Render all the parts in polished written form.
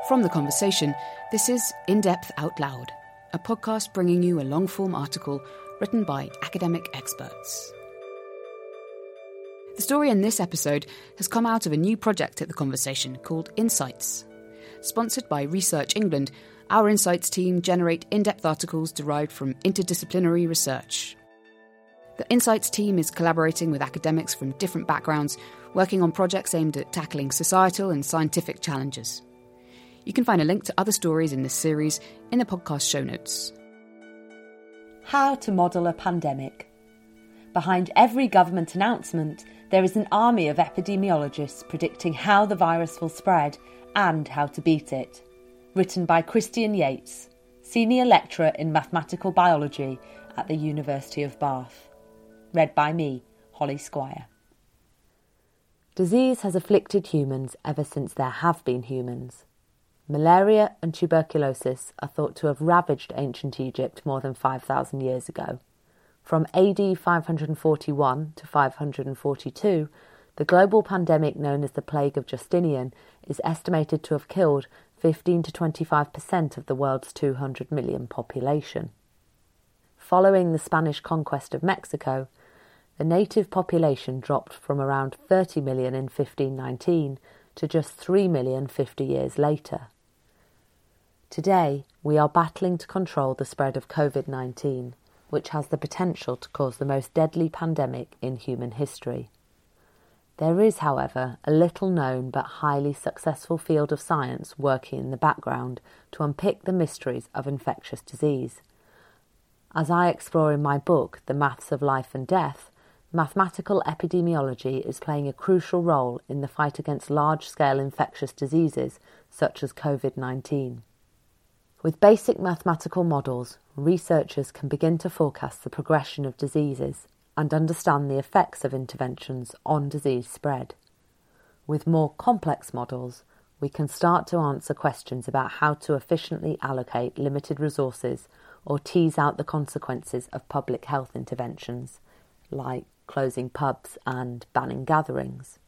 From The Conversation, this is In Depth Out Loud, a podcast bringing you a long-form article written by academic experts. The story in this episode has come out of a new project at The Conversation called Insights. Sponsored by Research England, our Insights team generate in-depth articles derived from interdisciplinary research. The Insights team is collaborating with academics from different backgrounds, working on projects aimed at tackling societal and scientific challenges. You can find a link to other stories in this series in the podcast show notes. How to model a pandemic. Behind every government announcement, there is an army of epidemiologists predicting how the virus will spread and how to beat it. Written by Christian Yates, Senior Lecturer in Mathematical Biology at the University of Bath. Read by me, Holly Squire. Disease has afflicted humans ever since there have been humans. Malaria and tuberculosis are thought to have ravaged ancient Egypt more than 5,000 years ago. From AD 541 to 542, the global pandemic known as the Plague of Justinian is estimated to have killed 15 to 25% of the world's 200 million population. Following the Spanish conquest of Mexico, the native population dropped from around 30 million in 1519 to just 3 million 50 years later. Today, we are battling to control the spread of COVID-19, which has the potential to cause the most deadly pandemic in human history. There is, however, a little-known but highly successful field of science working in the background to unpick the mysteries of infectious disease. As I explore in my book, The Maths of Life and Death, mathematical epidemiology is playing a crucial role in the fight against large-scale infectious diseases such as COVID-19. With basic mathematical models, researchers can begin to forecast the progression of diseases and understand the effects of interventions on disease spread. With more complex models, we can start to answer questions about how to efficiently allocate limited resources or tease out the consequences of public health interventions, like closing pubs and banning gatherings.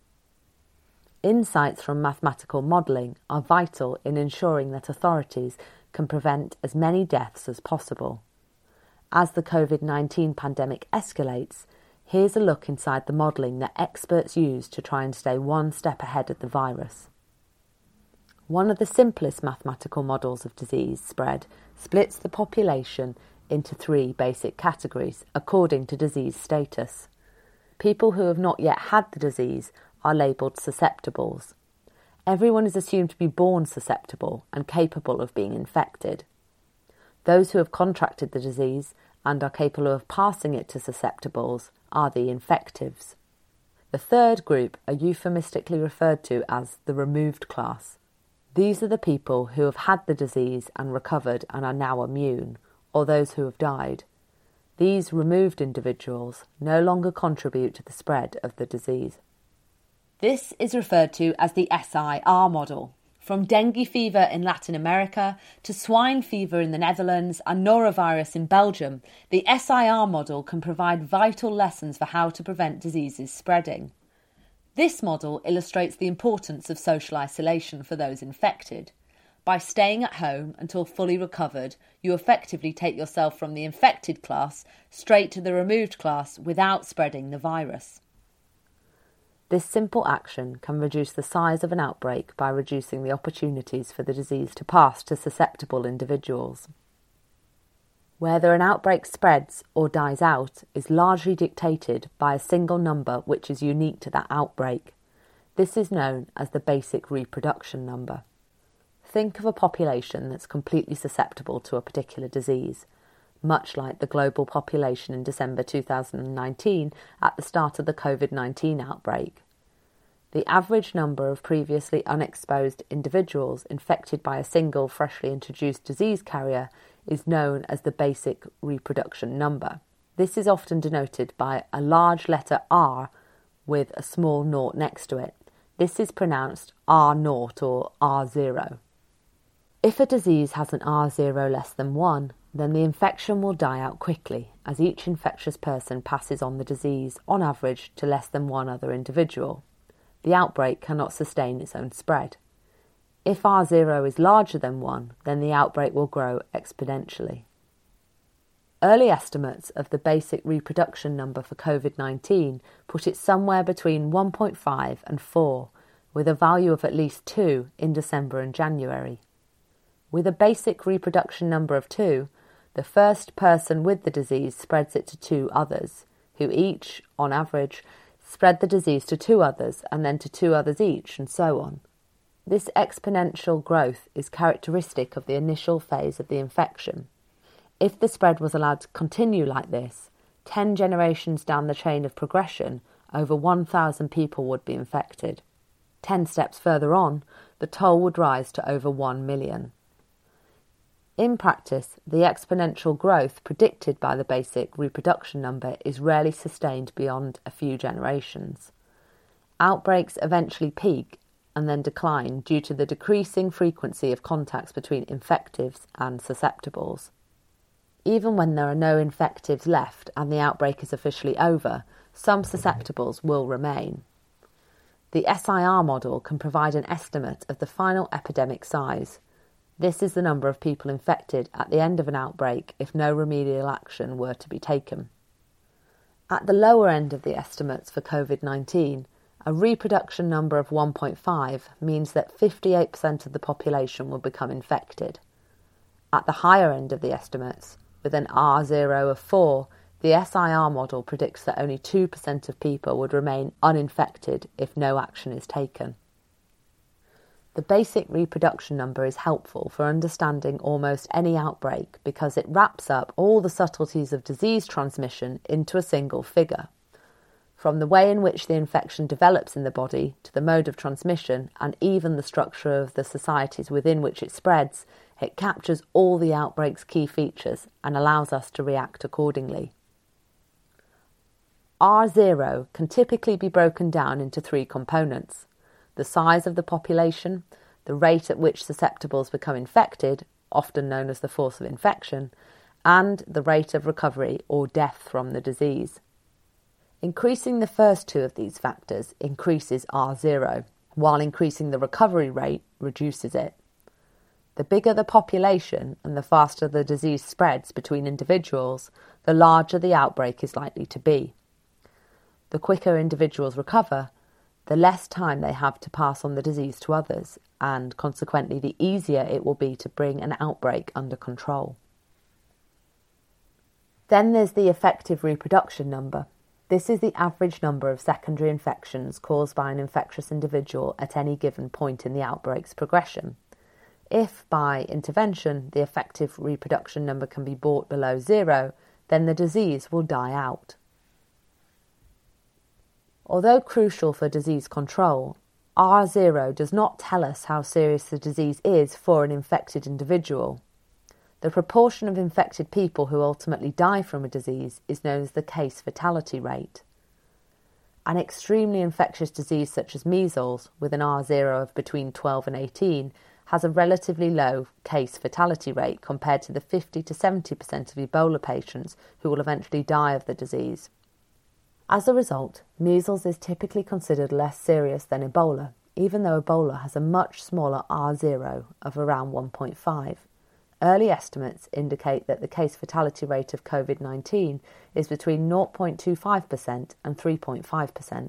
Insights from mathematical modelling are vital in ensuring that authorities can prevent as many deaths as possible. As the COVID-19 pandemic escalates, here's a look inside the modelling that experts use to try and stay one step ahead of the virus. One of the simplest mathematical models of disease spread splits the population into three basic categories according to disease status. People who have not yet had the disease are labelled susceptibles. Everyone is assumed to be born susceptible and capable of being infected. Those who have contracted the disease and are capable of passing it to susceptibles are the infectives. The third group are euphemistically referred to as the removed class. These are the people who have had the disease and recovered and are now immune, or those who have died. These removed individuals no longer contribute to the spread of the disease. This is referred to as the SIR model. From dengue fever in Latin America to swine fever in the Netherlands and norovirus in Belgium, the SIR model can provide vital lessons for how to prevent diseases spreading. This model illustrates the importance of social isolation for those infected. By staying at home until fully recovered, you effectively take yourself from the infected class straight to the removed class without spreading the virus. This simple action can reduce the size of an outbreak by reducing the opportunities for the disease to pass to susceptible individuals. Whether an outbreak spreads or dies out is largely dictated by a single number which is unique to that outbreak. This is known as the basic reproduction number. Think of a population that's completely susceptible to a particular disease, much like the global population in December 2019 at the start of the COVID-19 outbreak. The average number of previously unexposed individuals infected by a single freshly introduced disease carrier is known as the basic reproduction number. This is often denoted by a large letter R with a small naught next to it. This is pronounced R0 or R0. If a disease has an R0 less than 1, then the infection will die out quickly, as each infectious person passes on the disease, on average, to less than one other individual. The outbreak cannot sustain its own spread. If R0 is larger than 1, then the outbreak will grow exponentially. Early estimates of the basic reproduction number for COVID-19 put it somewhere between 1.5 and 4, with a value of at least 2 in December and January. With a basic reproduction number of 2, the first person with the disease spreads it to 2 others, who each, on average, spread the disease to 2 others and then to 2 others each, and so on. This exponential growth is characteristic of the initial phase of the infection. If the spread was allowed to continue like this, 10 generations down the chain of progression, over 1,000 people would be infected. 10 steps further on, the toll would rise to over 1 million. In practice, the exponential growth predicted by the basic reproduction number is rarely sustained beyond a few generations. Outbreaks eventually peak and then decline due to the decreasing frequency of contacts between infectives and susceptibles. Even when there are no infectives left and the outbreak is officially over, some susceptibles will remain. The SIR model can provide an estimate of the final epidemic size. This is the number of people infected at the end of an outbreak if no remedial action were to be taken. At the lower end of the estimates for COVID-19, a reproduction number of 1.5 means that 58% of the population will become infected. At the higher end of the estimates, with an R0 of 4, the SIR model predicts that only 2% of people would remain uninfected if no action is taken. The basic reproduction number is helpful for understanding almost any outbreak because it wraps up all the subtleties of disease transmission into a single figure. From the way in which the infection develops in the body to the mode of transmission and even the structure of the societies within which it spreads, it captures all the outbreak's key features and allows us to react accordingly. R0 can typically be broken down into 3 components: the size of the population, the rate at which susceptibles become infected, often known as the force of infection, and the rate of recovery or death from the disease. Increasing the first 2 of these factors increases R0, while increasing the recovery rate reduces it. The bigger the population and the faster the disease spreads between individuals, the larger the outbreak is likely to be. The quicker individuals recover, the less time they have to pass on the disease to others, and consequently the easier it will be to bring an outbreak under control. Then there's the effective reproduction number. This is the average number of secondary infections caused by an infectious individual at any given point in the outbreak's progression. If, by intervention, the effective reproduction number can be brought below 0, then the disease will die out. Although crucial for disease control, R0 does not tell us how serious the disease is for an infected individual. The proportion of infected people who ultimately die from a disease is known as the case fatality rate. An extremely infectious disease such as measles, with an R0 of between 12 and 18, has a relatively low case fatality rate compared to the 50 to 70% of Ebola patients who will eventually die of the disease. As a result, measles is typically considered less serious than Ebola, even though Ebola has a much smaller R0 of around 1.5. Early estimates indicate that the case fatality rate of COVID-19 is between 0.25% and 3.5%.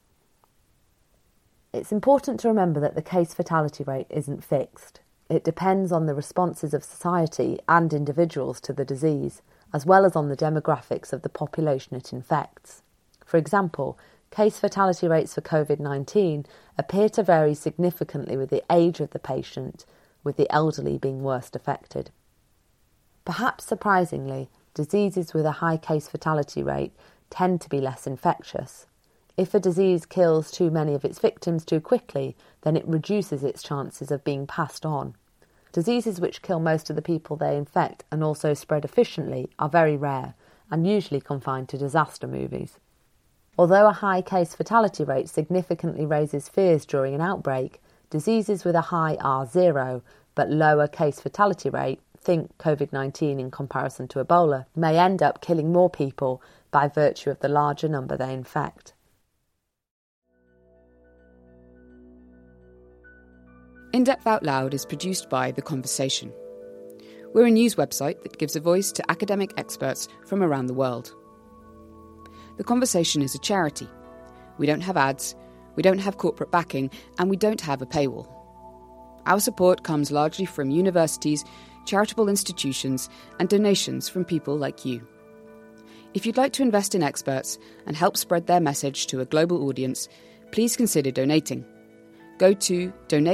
It's important to remember that the case fatality rate isn't fixed. It depends on the responses of society and individuals to the disease, as well as on the demographics of the population it infects. For example, case fatality rates for COVID-19 appear to vary significantly with the age of the patient, with the elderly being worst affected. Perhaps surprisingly, diseases with a high case fatality rate tend to be less infectious. If a disease kills too many of its victims too quickly, then it reduces its chances of being passed on. Diseases which kill most of the people they infect and also spread efficiently are very rare and usually confined to disaster movies. Although a high case fatality rate significantly raises fears during an outbreak, diseases with a high R0 but lower case fatality rate, think COVID-19 in comparison to Ebola, may end up killing more people by virtue of the larger number they infect. In Depth Out Loud is produced by The Conversation. We're a news website that gives a voice to academic experts from around the world. The Conversation is a charity. We don't have ads, we don't have corporate backing, and we don't have a paywall. Our support comes largely from universities, charitable institutions, and donations from people like you. If you'd like to invest in experts and help spread their message to a global audience, please consider donating. Go to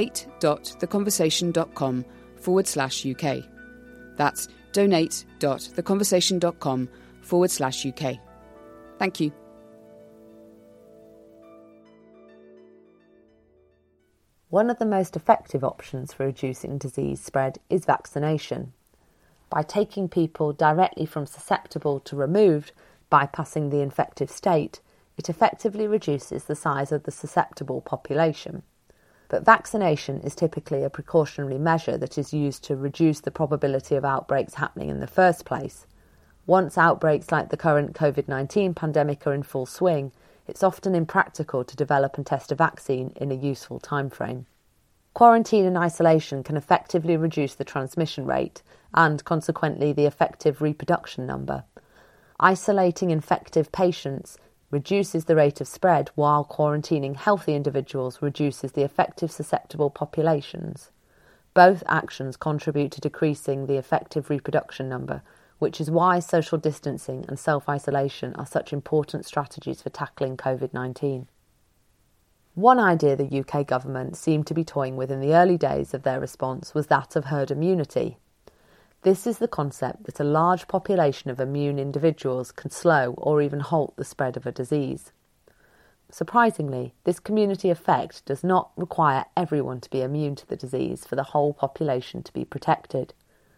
donate.theconversation.com/UK. That's donate.theconversation.com/UK. Thank you. One of the most effective options for reducing disease spread is vaccination. By taking people directly from susceptible to removed, bypassing the infective state, it effectively reduces the size of the susceptible population. But vaccination is typically a precautionary measure that is used to reduce the probability of outbreaks happening in the first place. Once outbreaks like the current COVID-19 pandemic are in full swing, it's often impractical to develop and test a vaccine in a useful timeframe. Quarantine and isolation can effectively reduce the transmission rate and, consequently, the effective reproduction number. Isolating infective patients reduces the rate of spread, while quarantining healthy individuals reduces the effective susceptible populations. Both actions contribute to decreasing the effective reproduction number, which is why social distancing and self-isolation are such important strategies for tackling COVID-19. One idea the UK government seemed to be toying with in the early days of their response was that of herd immunity. This is the concept that a large population of immune individuals can slow or even halt the spread of a disease. Surprisingly, this community effect does not require everyone to be immune to the disease for the whole population to be protected.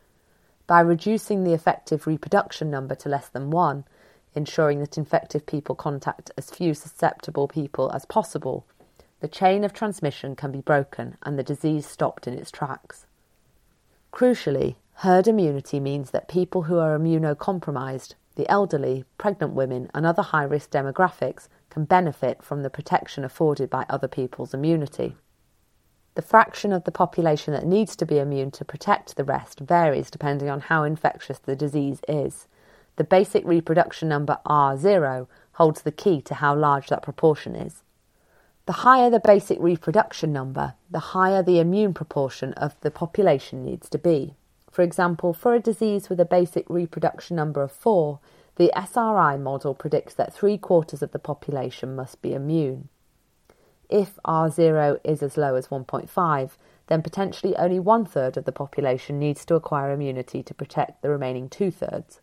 By reducing the effective reproduction number to less than 1, ensuring that infected people contact as few susceptible people as possible, the chain of transmission can be broken and the disease stopped in its tracks. Crucially, herd immunity means that people who are immunocompromised, the elderly, pregnant women and other high-risk demographics can benefit from the protection afforded by other people's immunity. The fraction of the population that needs to be immune to protect the rest varies depending on how infectious the disease is. The basic reproduction number R0 holds the key to how large that proportion is. The higher the basic reproduction number, the higher the immune proportion of the population needs to be. For example, for a disease with a basic reproduction number of 4, the SRI model predicts that 3/4 of the population must be immune. If R0 is as low as 1.5, then potentially only 1/3 of the population needs to acquire immunity to protect the remaining 2/3.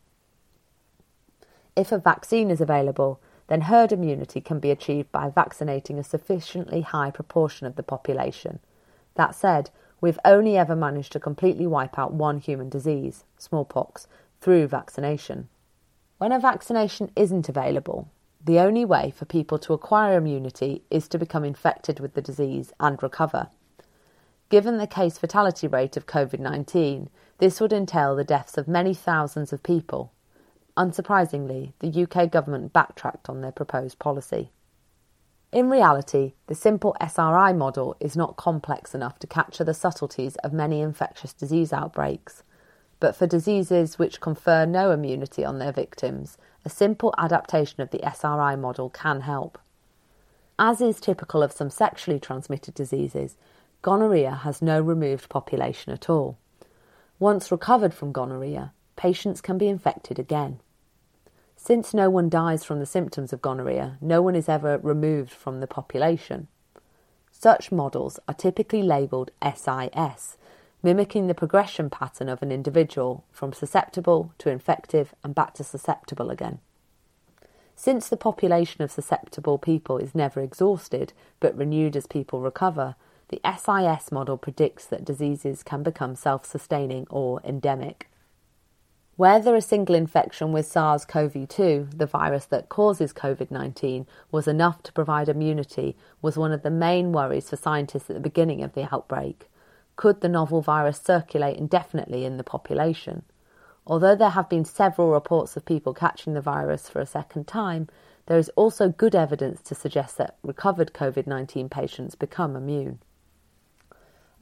If a vaccine is available, then herd immunity can be achieved by vaccinating a sufficiently high proportion of the population. That said, we've only ever managed to completely wipe out one human disease, smallpox, through vaccination. When a vaccination isn't available, the only way for people to acquire immunity is to become infected with the disease and recover. Given the case fatality rate of COVID-19, this would entail the deaths of many thousands of people. Unsurprisingly, the UK government backtracked on their proposed policy. In reality, the simple SRI model is not complex enough to capture the subtleties of many infectious disease outbreaks. But for diseases which confer no immunity on their victims, a simple adaptation of the SRI model can help. As is typical of some sexually transmitted diseases, gonorrhea has no removed population at all. Once recovered from gonorrhea, patients can be infected again. Since no one dies from the symptoms of gonorrhea, no one is ever removed from the population. Such models are typically labelled SIS, mimicking the progression pattern of an individual from susceptible to infective and back to susceptible again. Since the population of susceptible people is never exhausted but renewed as people recover, the SIS model predicts that diseases can become self-sustaining or endemic. Whether a single infection with SARS-CoV-2, the virus that causes COVID-19, was enough to provide immunity was one of the main worries for scientists at the beginning of the outbreak. Could the novel virus circulate indefinitely in the population? Although there have been several reports of people catching the virus for a second time, there is also good evidence to suggest that recovered COVID-19 patients become immune.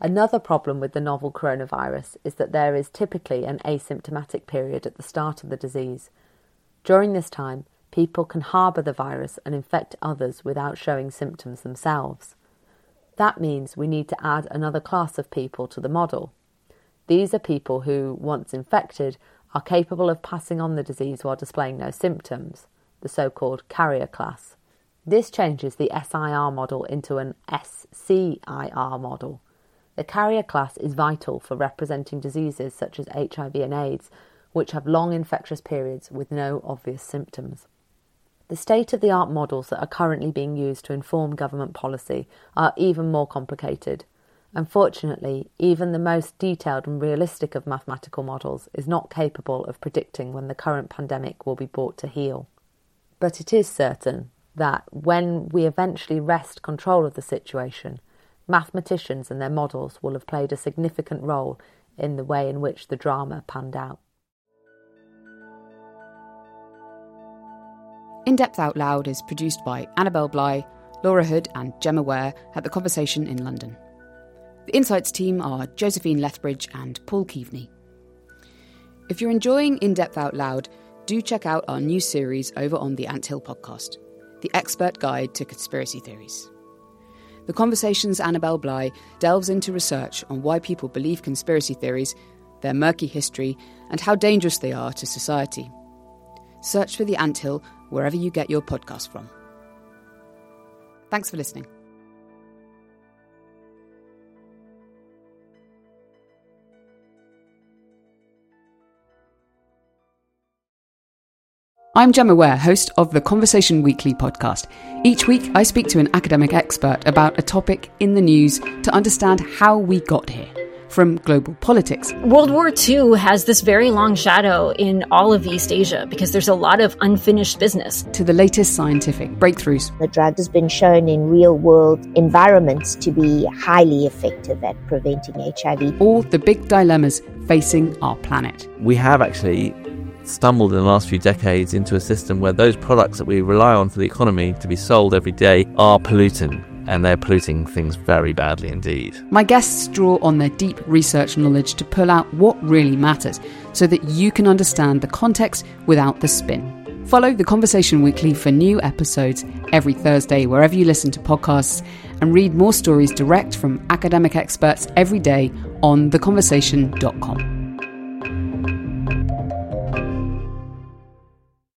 Another problem with the novel coronavirus is that there is typically an asymptomatic period at the start of the disease. During this time, people can harbour the virus and infect others without showing symptoms themselves. That means we need to add another class of people to the model. These are people who, once infected, are capable of passing on the disease while displaying no symptoms, the so-called carrier class. This changes the SIR model into an SCIR model. The carrier class is vital for representing diseases such as HIV and AIDS, which have long infectious periods with no obvious symptoms. The state-of-the-art models that are currently being used to inform government policy are even more complicated. Unfortunately, even the most detailed and realistic of mathematical models is not capable of predicting when the current pandemic will be brought to heel. But it is certain that when we eventually wrest control of the situation, mathematicians and their models will have played a significant role in the way in which the drama panned out. In Depth Out Loud is produced by Annabelle Bligh, Laura Hood and Gemma Ware at The Conversation in London. The Insights team are Josephine Lethbridge and Paul Keaveney. If you're enjoying In Depth Out Loud, do check out our new series over on the Ant Hill podcast, The Expert Guide to Conspiracy Theories. The Conversation's Annabelle Bligh delves into research on why people believe conspiracy theories, their murky history, and how dangerous they are to society. Search for The Ant Hill wherever you get your podcast from. Thanks for listening. I'm Gemma Ware, host of the Conversation Weekly podcast. Each week, I speak to an academic expert about a topic in the news to understand how we got here, from global politics. World War II has this very long shadow in all of East Asia because there's a lot of unfinished business. To the latest scientific breakthroughs. The drug has been shown in real-world environments to be highly effective at preventing HIV. All the big dilemmas facing our planet. We have actually stumbled in the last few decades into a system where those products that we rely on for the economy to be sold every day are polluting, and they're polluting things very badly indeed. My guests draw on their deep research knowledge to pull out what really matters so that you can understand the context without the spin. Follow The Conversation Weekly for new episodes every Thursday wherever you listen to podcasts, and read more stories direct from academic experts every day on theconversation.com.